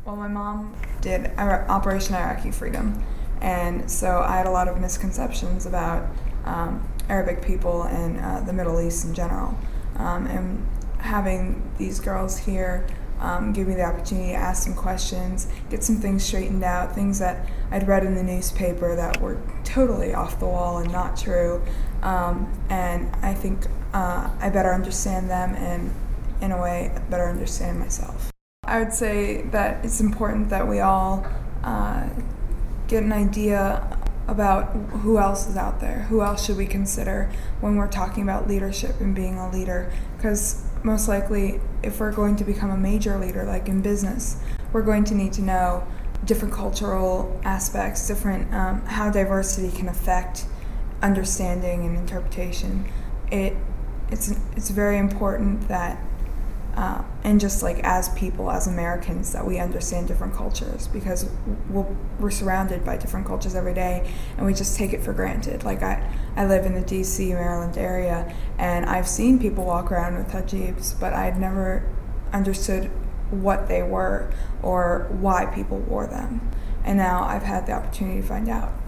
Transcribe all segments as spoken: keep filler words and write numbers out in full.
Well, my mom did Operation Iraqi Freedom, and so I had a lot of misconceptions about um, Arabic people and uh, the Middle East in general. Um, and having these girls here um, give me the opportunity to ask some questions, get some things straightened out, things that I'd read in the newspaper that were totally off the wall and not true. Um, and I think uh, I better understand them and, in a way, better understand myself. I would say that it's important that we all uh, get an idea about who else is out there, who else should we consider when we're talking about leadership and being a leader, because most likely if we're going to become a major leader, like in business, we're going to need to know different cultural aspects, different um, how diversity can affect understanding and interpretation. It it's it's very important that Uh, and just like as people, as Americans, that we understand different cultures, because we're, we're surrounded by different cultures every day and we just take it for granted. Like I, I live in the D C, Maryland area, and I've seen people walk around with hijabs, but I'd never understood what they were or why people wore them. And now I've had the opportunity to find out.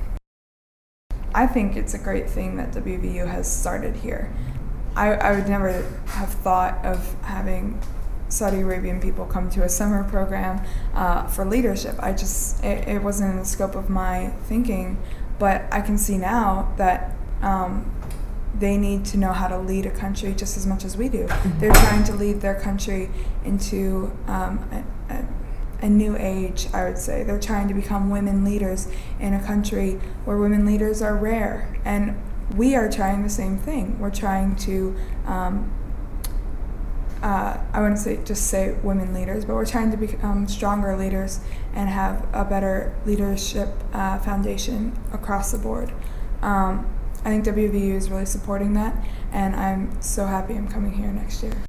I think it's a great thing that W V U has started here. I, I would never have thought of having Saudi Arabian people come to a summer program uh, for leadership. I just, it, it wasn't in the scope of my thinking, but I can see now that um, they need to know how to lead a country just as much as we do. Mm-hmm. They're trying to lead their country into um, a, a, a new age, I would say. They're trying to become women leaders in a country where women leaders are rare. And we are trying the same thing. We're trying to, um, uh, I wouldn't say just say women leaders, but we're trying to become stronger leaders and have a better leadership uh, foundation across the board. Um, I think W V U is really supporting that, and I'm so happy I'm coming here next year.